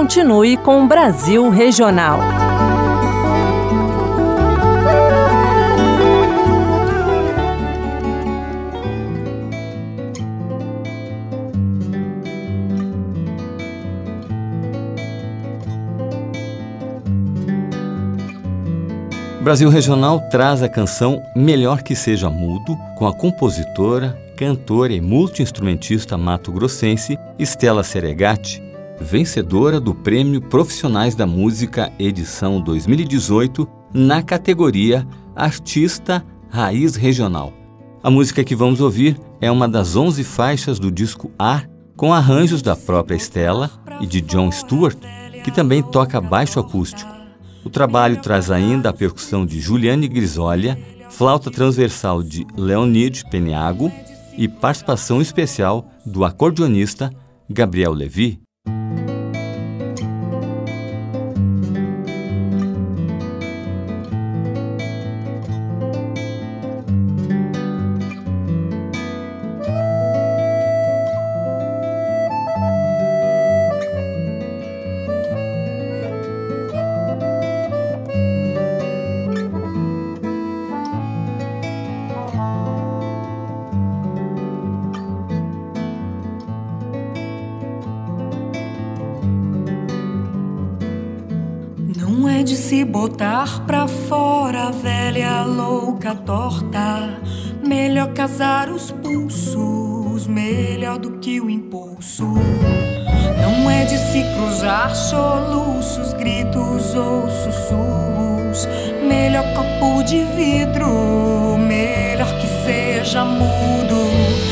continue com o Brasil Regional. Brasil Regional traz a canção Melhor Que Seja Mudo, com a compositora, cantora e multi-instrumentista mato-grossense Stella Seregatti, vencedora do Prêmio Profissionais da Música edição 2018 na categoria Artista Raiz Regional. A música que vamos ouvir é uma das 11 faixas do disco A, com arranjos da própria Stella e de Jon Stewart, que também toca baixo acústico. O trabalho traz ainda a percussão de Juliane Grisolia, flauta transversal de Leonid Peniago e participação especial do acordeonista Gabriel Levi. Não é de se botar pra fora a velha louca torta. Melhor casar os pulsos, melhor do que o impulso. Não é de se cruzar soluços, gritos ou sussurros. Melhor copo de vidro, melhor que seja mudo.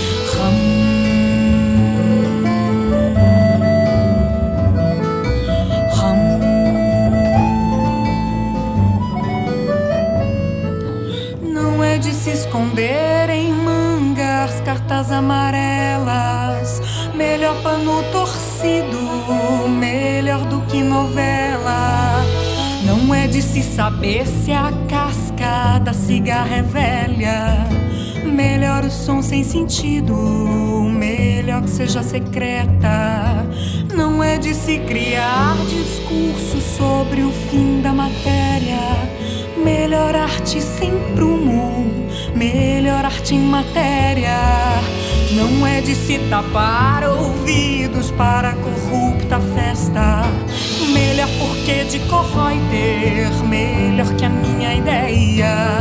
De se esconder em mangas, cartas amarelas. Melhor pano torcido, melhor do que novela. Não é de se saber se a casca da cigarra é velha. Melhor o som sem sentido, melhor que seja secreta. Não é de se criar discurso sobre o fim da matéria. Melhor arte sem prumo, melhor arte em matéria. Não é de se tapar ouvidos para a corrupta festa. Melhor porque de Korreuter, melhor que a minha ideia.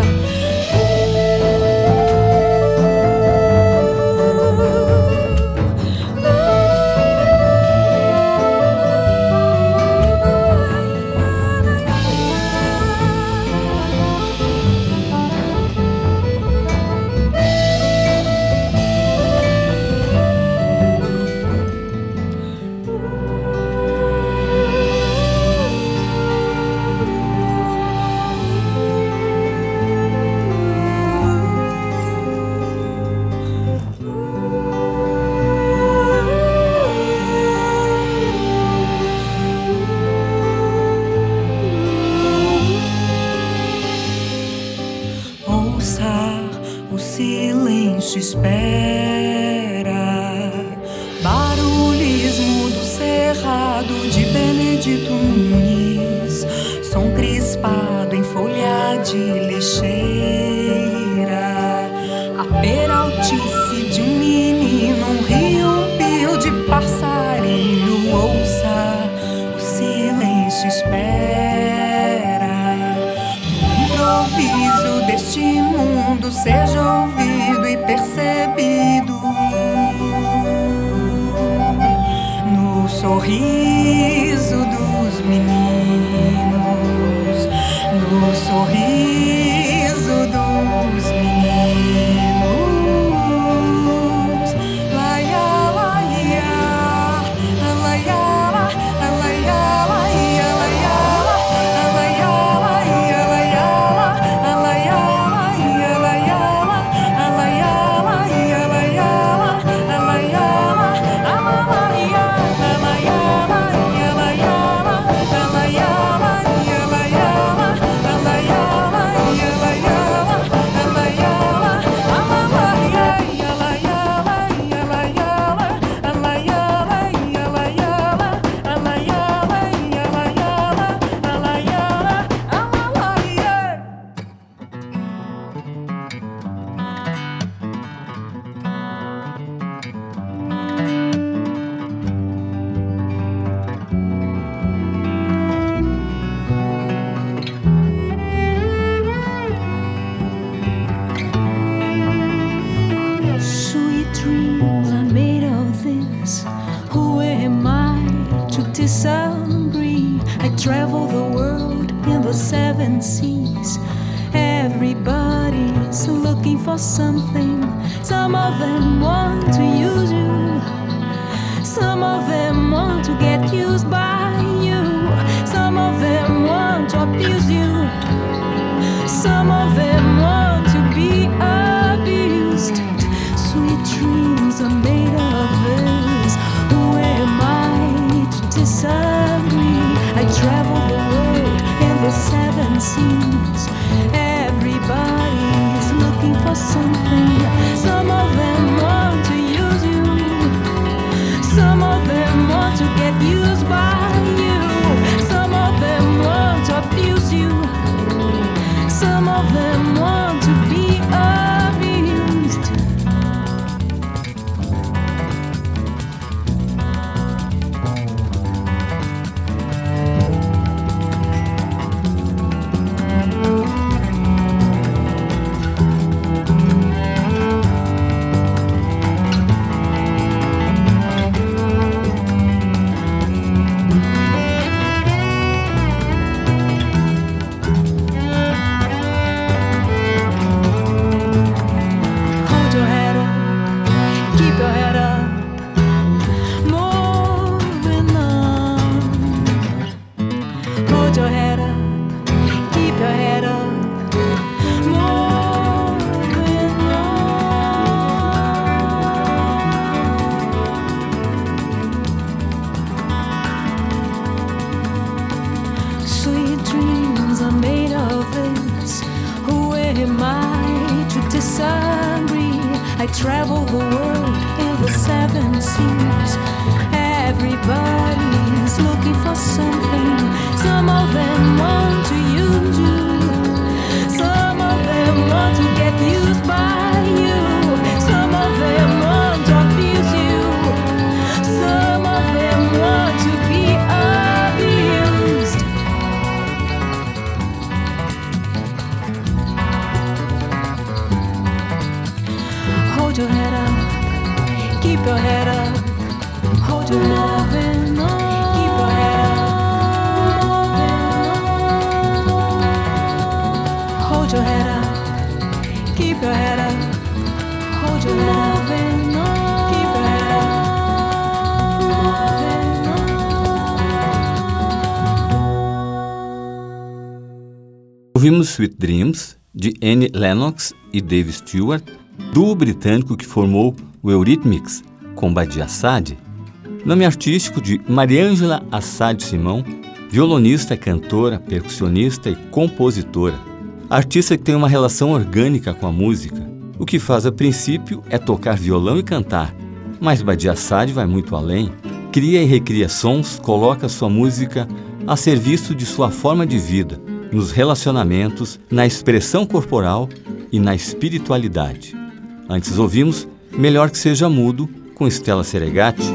O silêncio espera. Barulhismo do cerrado de Benedito Nunes. Som crispado em folha de lixeira. A peraltice de um menino, um rio de passarinho. Ouça, o silêncio espera. Improviso deste mundo seja ouvido e percebido no sorriso dos meninos, no sorriso dos meninos. Laia, laia, laia, laia, laia, laia, seven seas. Everybody's looking for something. Some of them want to use you. Some of them want to get used by you. Some of them want to abuse you. Some of them want to be abused. Sweet dreams are made of this. Who am I to disagree? I travel the world in the seven seas. Everybody's looking for something. Some of them want to use you. Some of them want to get used by you. Some of them want to abuse you. Some of them want to be abused. I travel the world in the seven seas. Everybody's looking for something. Some of them want to use you. Some of them want to get used by you. Some of them want to abuse you. Some of them want to be abused. Hold your head up, keep your head up. Hold your moving on, keep your head up. Hold your head up, keep your head up. Hold your moving on, keep your head up. Ouvimos Sweet Dreams, de Annie Lennox e Dave Stewart, duo britânico que formou o Eurythmics, com Badi Assad, nome artístico de Mariângela Assad Simão, violonista, cantora, percussionista e compositora. Artista que tem uma relação orgânica com a música. O que faz a princípio é tocar violão e cantar, mas Badi Assad vai muito além. Cria e recria sons, coloca sua música a serviço de sua forma de vida, nos relacionamentos, na expressão corporal e na espiritualidade. Antes ouvimos Melhor que Seja Mudo, com Stella Seregati.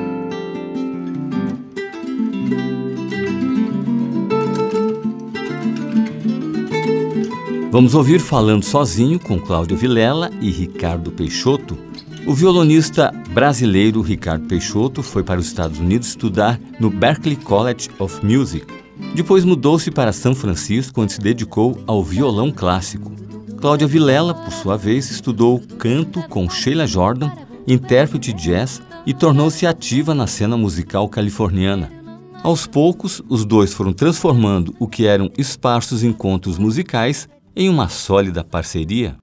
Vamos ouvir Falando Sozinho, com Cláudio Vilela e Ricardo Peixoto. O violonista brasileiro Ricardo Peixoto foi para os Estados Unidos estudar no Berklee College of Music. Depois mudou-se para São Francisco, onde se dedicou ao violão clássico. Cláudia Vilela, por sua vez, estudou canto com Sheila Jordan, intérprete de jazz, e tornou-se ativa na cena musical californiana. Aos poucos, os dois foram transformando o que eram esparsos encontros musicais em uma sólida parceria.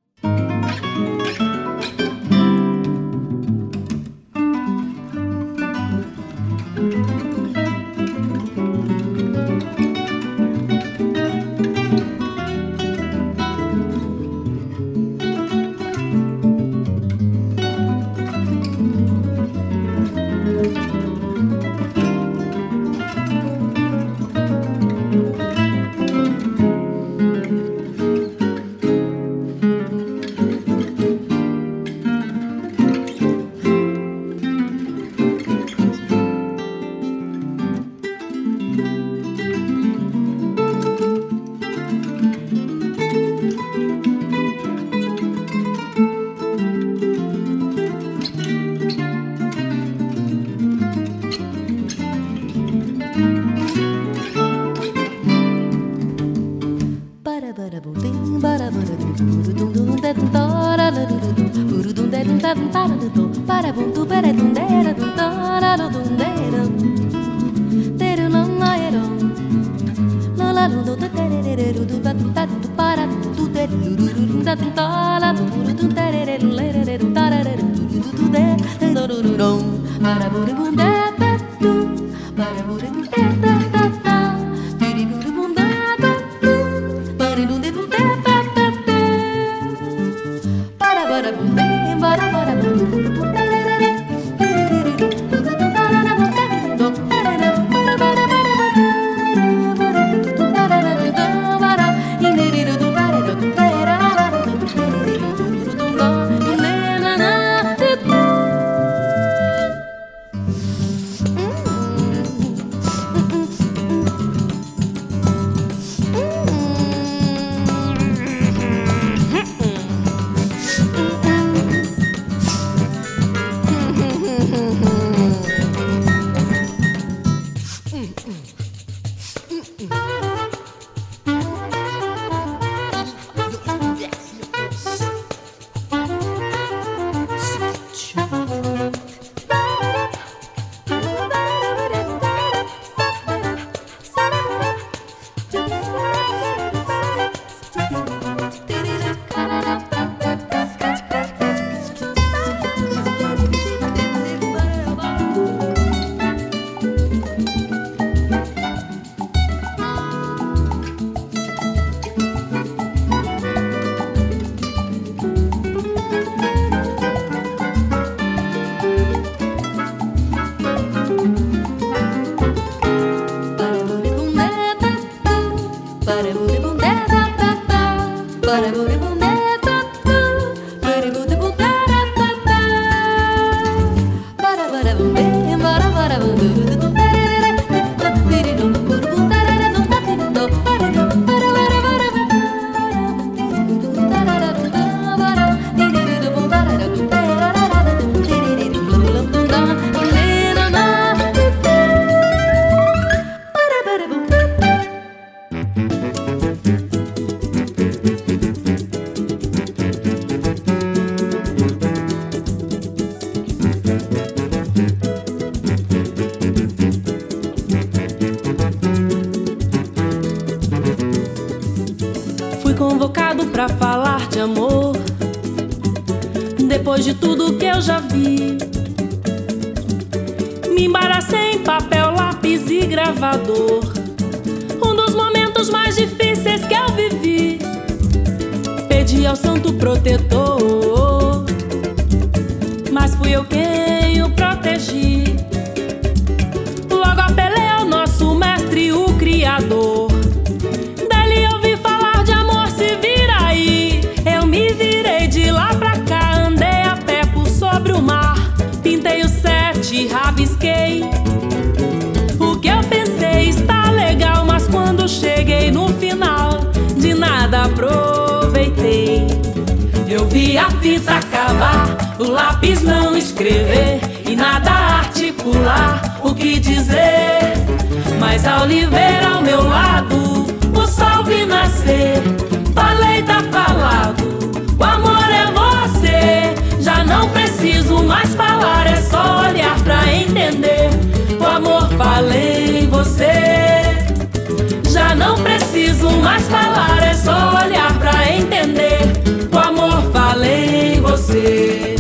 Convocado pra falar de amor, depois de tudo que eu já vi. Me embaracei em papel, lápis e gravador, um dos momentos mais difíceis que eu vivi. Pedi ao santo protetor, mas fui eu quem o protegi. Logo apelei ao nosso mestre, o Criador. Rabisquei o que eu pensei, está legal, mas quando cheguei no final, de nada aproveitei. Eu vi a fita acabar, o lápis não escrever e nada articular o que dizer. Mas ao lhe ver ao meu lado, o sol vi nascer. Falei, tá falado, o amor é você. Já não preciso mais falar, é só olhar pra entender. O amor, falei, você. Já não preciso mais falar, é só olhar pra entender. O amor, falei, você.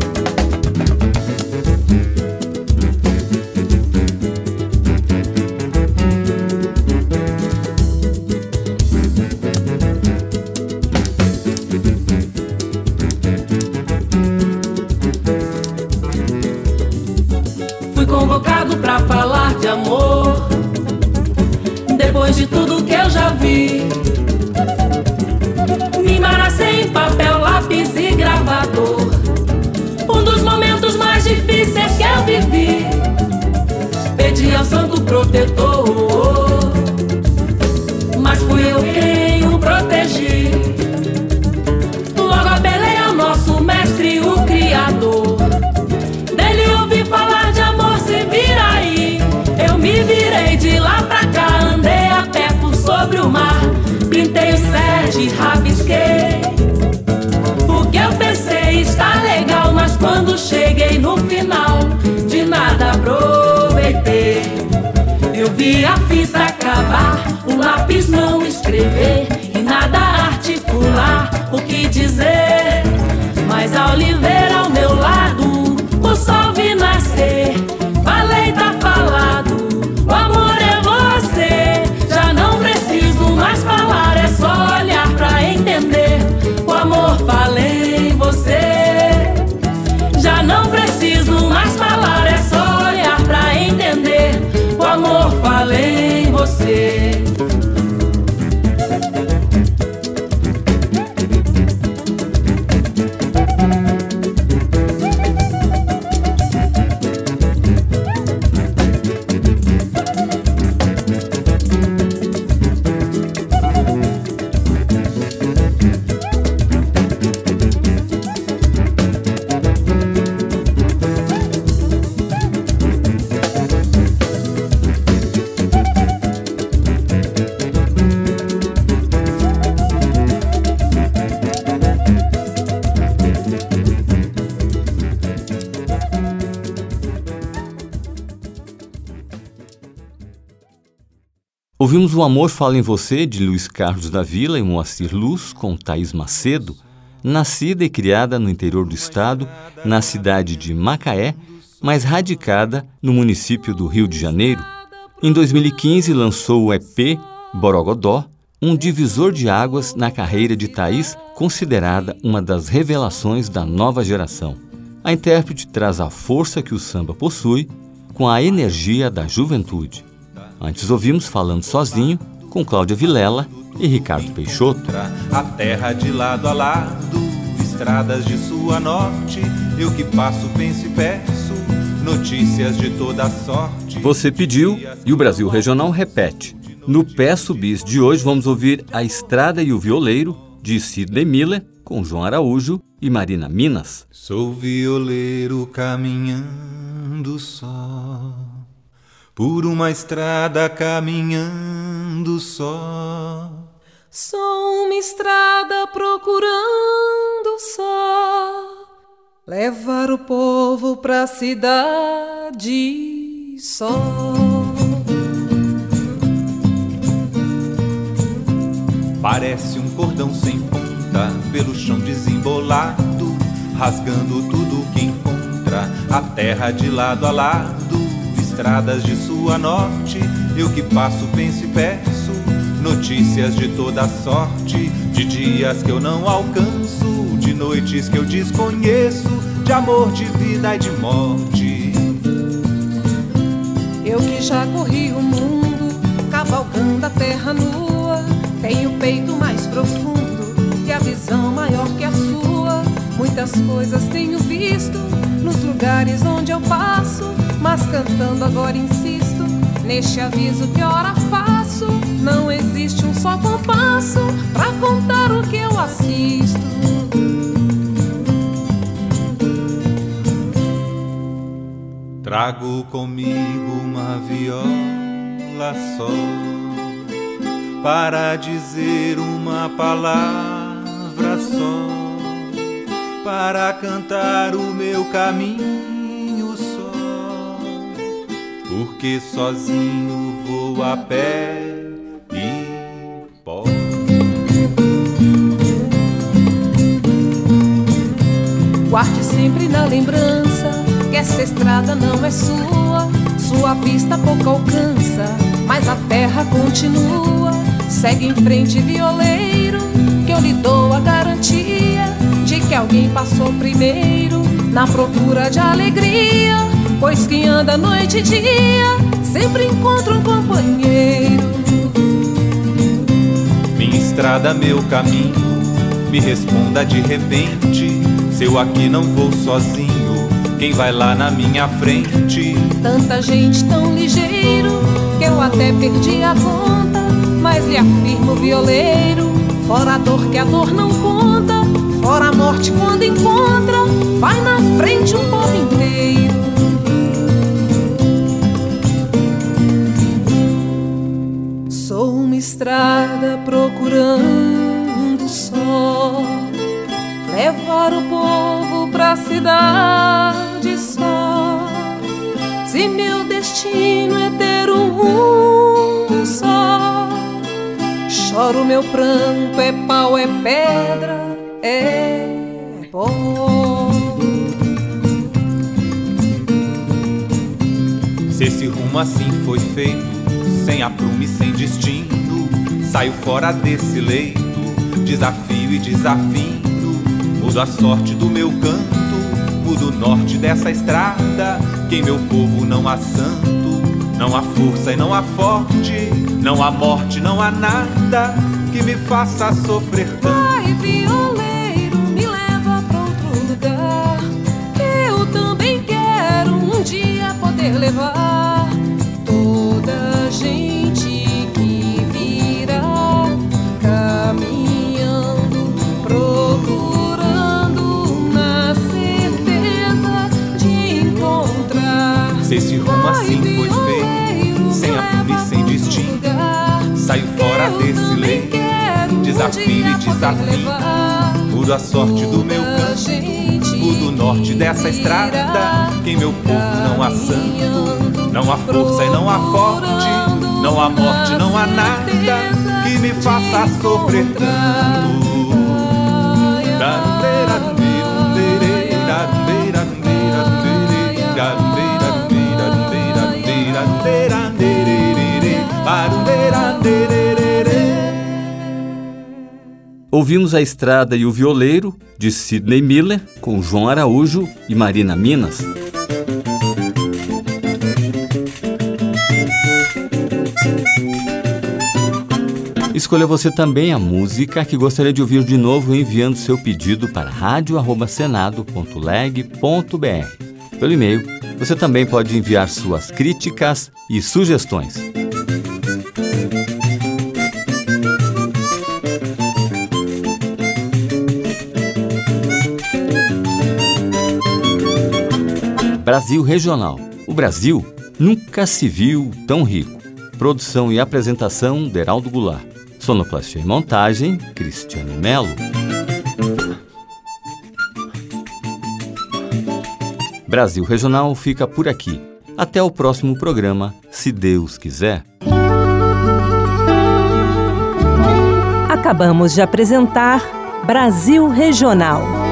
Convocado pra falar de amor, depois de tudo que eu já vi. Me embaracei em papel, lápis e gravador, um dos momentos mais difíceis que eu vivi. Pedi ao santo protetor, mas fui eu quem o protegi. Logo apelei ao nosso mestre, o Criador. Dele ouvi falar de amor, se vira aí. Eu me virei de lá pra cá, andei a pé por sobre o mar. Pintei o 7, rabisquei. O que eu pensei está legal, mas quando cheguei no vi a fita acabar, o lápis não escrever e nada articular o que dizer. Mas a oliveira ao meu lado, o sol vi nascer. Falei, tá falado, o amor é você. Já não preciso mais falar, é só olhar pra entender. O amor, falei, você. Já não preciso mais falar, é só olhar pra entender. O amor, falei, você. Ouvimos O Amor Fala em Você, de Luiz Carlos da Vila e Moacir Luz, com Thaís Macedo, nascida e criada no interior do estado, na cidade de Macaé, mas radicada no município do Rio de Janeiro. Em 2015, lançou o EP Borogodó, um divisor de águas na carreira de Thaís, considerada uma das revelações da nova geração. A intérprete traz a força que o samba possui com a energia da juventude. Antes ouvimos Falando Sozinho, com Cláudia Vilela e Ricardo Peixoto. A terra de lado a lado, estradas de sul a norte, eu que passo, penso e peço, notícias de toda sorte. Você pediu e o Brasil Regional repete. No Peço Bis de hoje vamos ouvir A Estrada e o Violeiro, de Sidney Miller, com João Araújo e Marina Minas. Sou violeiro caminhando só, por uma estrada caminhando só. Sou uma estrada procurando só levar o povo pra cidade só. Parece um cordão sem ponta pelo chão desembolado, rasgando tudo que encontra, a terra de lado a lado, estradas de sul a norte, eu que passo, penso e peço, notícias de toda sorte, de dias que eu não alcanço, de noites que eu desconheço, de amor, de vida e de morte. Eu que já corri o mundo, cavalgando a terra nua, tenho o peito mais profundo e a visão maior que a sua. Muitas coisas tenho visto nos lugares onde eu passo, mas cantando agora insisto neste aviso que ora faço. Não existe um só compasso pra contar o que eu assisto. Trago comigo uma viola só para dizer uma palavra só, para cantar o meu caminho só, porque sozinho vou a pé e posso. Guarde sempre na lembrança que essa estrada não é sua, sua vista pouco alcança, mas a terra continua. Segue em frente, violeiro, que eu lhe dou a garantia de que alguém passou primeiro na procura de alegria, pois quem anda noite e dia sempre encontra um companheiro. Minha estrada, meu caminho, me responda de repente, se eu aqui não vou sozinho, quem vai lá na minha frente? Tanta gente tão ligeiro que eu até perdi a conta, mas lhe afirmo, violeiro, fora a dor que a dor não conta, fora a morte quando encontra, vai na frente um povo inteiro. Sou uma estrada procurando só levar o povo pra cidade só. Se meu destino é ter um rumo Ora o meu pranto é pau, é pedra, é pó. Se esse rumo assim foi feito, sem aprumo e sem destino, saio fora desse leito, desafio e desafino. Mudo a sorte do meu canto, mudo o norte dessa estrada, que em meu povo não há santo, não há força e não há forte, não há morte, não há nada que me faça sofrer tanto. Ai, violeiro, me leva pra outro lugar, que eu também quero um dia poder levar toda a gente que virá caminhando, procurando na certeza de encontrar. Se esse rumo assim foi feito, sem aprumo e sem destino, saio fora desse leito, desafio e desafio. Mudo a sorte do meu canto, mudo o norte dessa estrada, que em meu povo não há santo, não há força e não há forte, não há morte, não há nada que me faça sofrer tanto. Ouvimos A Estrada e o Violeiro, de Sidney Miller, com João Araújo e Marina Minas. Escolha você também a música que gostaria de ouvir de novo enviando seu pedido para radio@senado.leg.br. Pelo e-mail, você também pode enviar suas críticas e sugestões. Brasil Regional. O Brasil nunca se viu tão rico. Produção e apresentação, Deraldo Goulart. Sonoplastia e montagem, Cristiano Melo. Brasil Regional fica por aqui. Até o próximo programa, se Deus quiser. Acabamos de apresentar Brasil Regional.